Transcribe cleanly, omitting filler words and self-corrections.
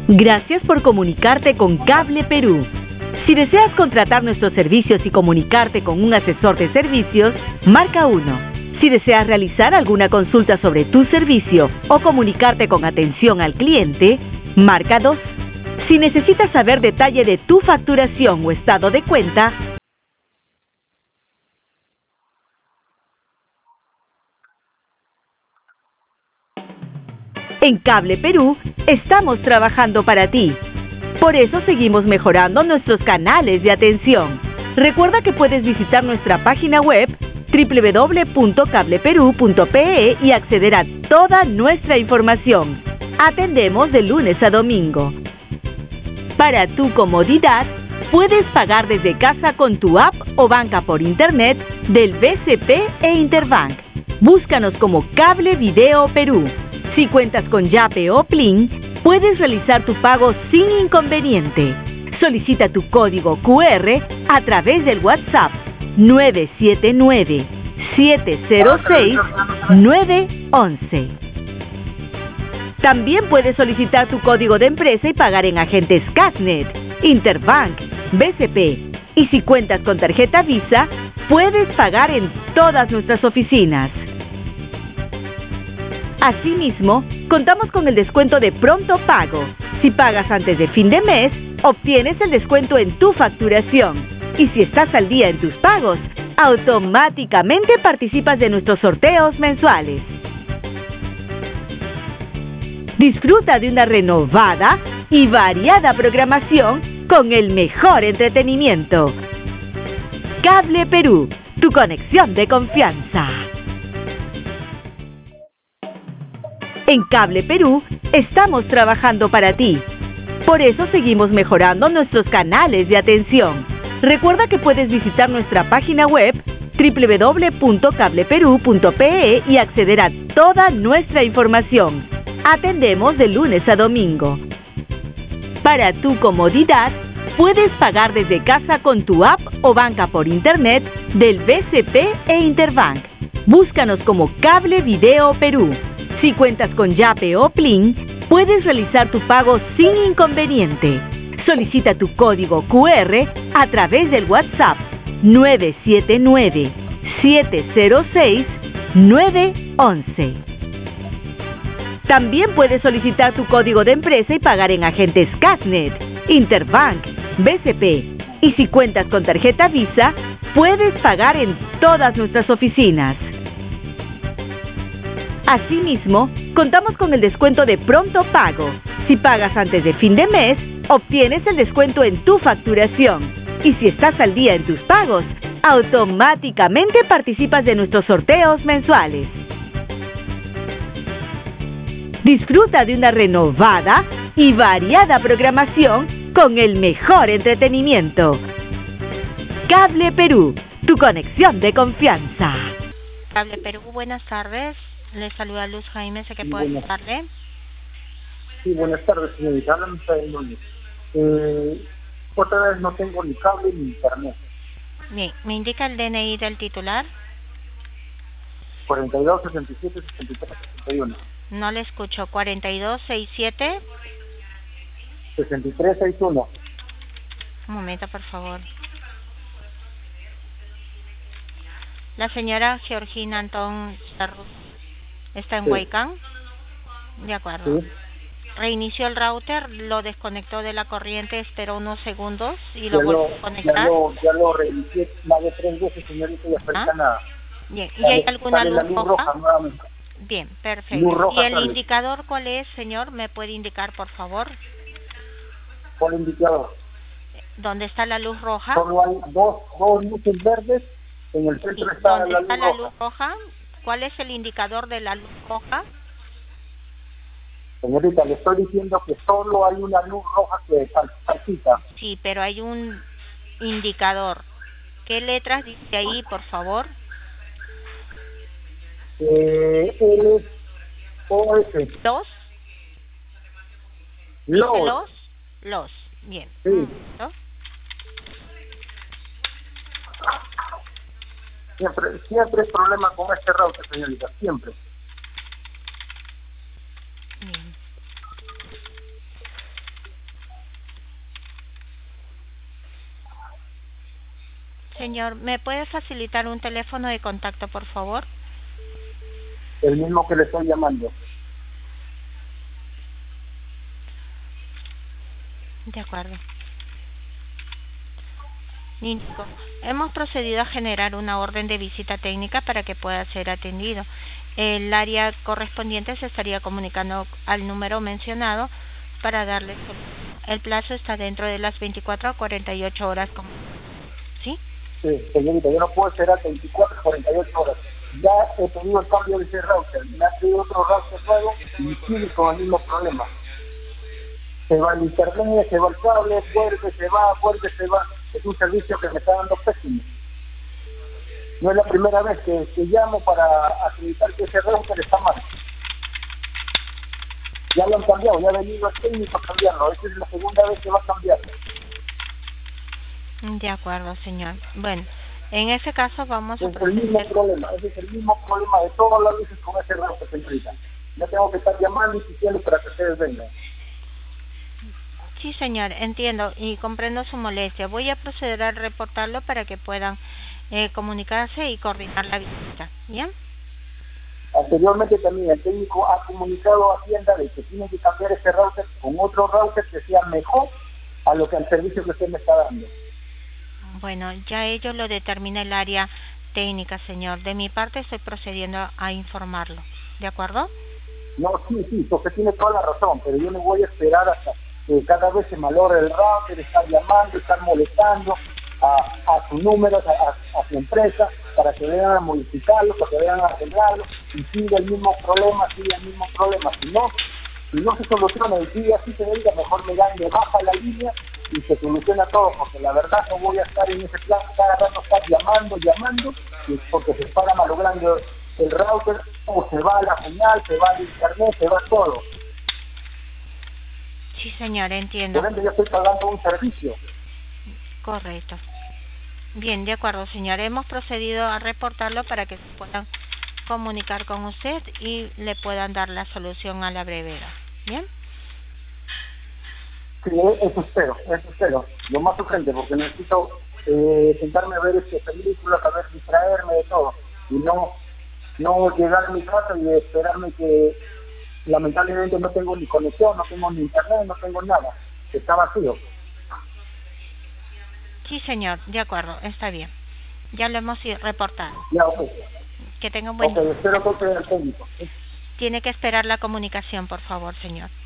Gracias por comunicarte con Cable Perú. Si deseas contratar nuestros servicios y comunicarte con un asesor de servicios, marca 1. Si deseas realizar alguna consulta sobre tu servicio o comunicarte con atención al cliente, marca 2. Si necesitas saber detalle de tu facturación o estado de cuenta, en Cable Perú estamos trabajando para ti. Por eso seguimos mejorando nuestros canales de atención. Recuerda que puedes visitar nuestra página web www.cableperú.pe y acceder a toda nuestra información. Atendemos de lunes a domingo. Para tu comodidad, puedes pagar desde casa con tu app o banca por internet del BCP e Interbank. Búscanos como Cable Video Perú. Si cuentas con Yape o Plin, puedes realizar tu pago sin inconveniente. Solicita tu código QR a través del WhatsApp 979-706-911. También puedes solicitar tu código de empresa y pagar en agentes Casnet, Interbank, BCP. Y si cuentas con tarjeta Visa, puedes pagar en todas nuestras oficinas. Asimismo, contamos con el descuento de pronto pago. Si pagas antes de fin de mes, obtienes el descuento en tu facturación. Y si estás al día en tus pagos, automáticamente participas de nuestros sorteos mensuales. Disfruta de una renovada y variada programación con el mejor entretenimiento. Cable Perú, tu conexión de confianza. En Cable Perú estamos trabajando para ti. Por eso seguimos mejorando nuestros canales de atención. Recuerda que puedes visitar nuestra página web www.cableperú.pe y acceder a toda nuestra información. Atendemos de lunes a domingo. Para tu comodidad, puedes pagar desde casa con tu app o banca por internet del BCP e Interbank. Búscanos como Cable Video Perú. Si cuentas con Yape o Plin, puedes realizar tu pago sin inconveniente. Solicita tu código QR a través del WhatsApp 979-706-911. También puedes solicitar tu código de empresa y pagar en agentes Casnet, Interbank, BCP. Y si cuentas con tarjeta Visa, puedes pagar en todas nuestras oficinas. Asimismo, contamos con el descuento de pronto pago. Si pagas antes de fin de mes, obtienes el descuento en tu facturación. Y si estás al día en tus pagos, automáticamente participas de nuestros sorteos mensuales. Disfruta de una renovada y variada programación con el mejor entretenimiento. Cable Perú, tu conexión de confianza. Cable Perú, buenas tardes. Les saluda Luz Jaime, sé que puedo ayudarle. Sí, buenas tardes, señorita. Háblame de Núñez. Otra vez no tengo ni cable ni internet. Bien, ¿me indica el DNI del titular? 42, 67, 63, 61. No le escucho. 42, 67. 63, 61. Un momento, por favor. La señora Georgina Antón Cerro está en Huaycán. De acuerdo. Sí. Reinició el router, lo desconectó de la corriente, esperó unos segundos y lo volvió a conectar. Ya lo reinicié más de 3 veces, señorita, y afecta nada. Bien, ¿y hay alguna luz roja? Nuevamente. Bien, perfecto. ¿Y el indicador cuál es, señor? ¿Me puede indicar, por favor? ¿Cuál indicador? ¿Dónde está la luz roja? Solo hay dos luces verdes, en el centro está ¿Dónde la está luz la roja. luz roja? ¿Cuál es el indicador de la luz roja? Señorita, le estoy diciendo que solo hay una luz roja que palpita. Sí, pero hay un indicador. ¿Qué letras dice ahí, por favor? L, O, S. ¿Los? Los. Los. Bien. Sí. ¿No? Siempre hay problema con este router, señorita, siempre. Bien. Señor, ¿me puede facilitar un teléfono de contacto, por favor? El mismo que le estoy llamando. De acuerdo. Nico, hemos procedido a generar una orden de visita técnica para que pueda ser atendido. El área correspondiente se estaría comunicando al número mencionado para darle solución. El plazo está dentro de las 24 a 48 horas. ¿Sí? Sí, señorita, yo no puedo esperar 24 a 48 horas. Ya he pedido el cambio de ese router, me ha pedido otro router nuevo y sigue con el mismo problema. Se va el internet, se va el cable, vuelve, se va. Es un servicio que me está dando pésimo. No es la primera vez que llamo para acreditar que ese router está mal. Ya lo han cambiado, ya ha venido el técnico a cambiarlo. Esta es la segunda vez que va a cambiarlo. De acuerdo, señor. Bueno, en ese caso vamos a proceder. Ese es el mismo problema de todas las veces con ese router, señorita. Ya tengo que estar llamando y insistiendo para que ustedes vengan. Sí, señor, entiendo y comprendo su molestia. Voy a proceder a reportarlo para que puedan comunicarse y coordinar la visita. ¿Bien? Anteriormente también el técnico ha comunicado a Hacienda de que tiene que cambiar ese router con otro router que sea mejor a lo que al servicio que usted me está dando. Bueno, ya ello lo determina el área técnica, señor. De mi parte estoy procediendo a informarlo. ¿De acuerdo? No, sí, porque tiene toda la razón, pero yo no voy a esperar hasta que cada vez se malore el router, estar llamando, estar molestando a su número, a su empresa, para que vengan a modificarlo, para que vengan a arreglarlo, y sigue el mismo problema. Si no se soluciona el día, así se diga, mejor me dan de baja la línea y se soluciona todo, porque la verdad no voy a estar en ese plan, cada rato estar llamando, y porque se para malogrando el router, o se va a la señal, se va al internet, se va todo. Sí, señor, entiendo. Por ende, yo estoy pagando un servicio. Correcto. Bien, de acuerdo, señor. Hemos procedido a reportarlo para que se puedan comunicar con usted y le puedan dar la solución a la brevedad. ¿Bien? Sí, eso espero. Lo más urgente, porque necesito sentarme a ver películas, a ver, distraerme de todo. Y no llegar a mi casa y esperarme que lamentablemente no tengo ni conexión, no tengo ni internet, no tengo nada. Está vacío. Sí, señor, de acuerdo, está bien. Ya lo hemos reportado. Ya, ok. Que tenga un buen día. Ok, espero que sea el técnico. Tiene que esperar la comunicación, por favor, señor.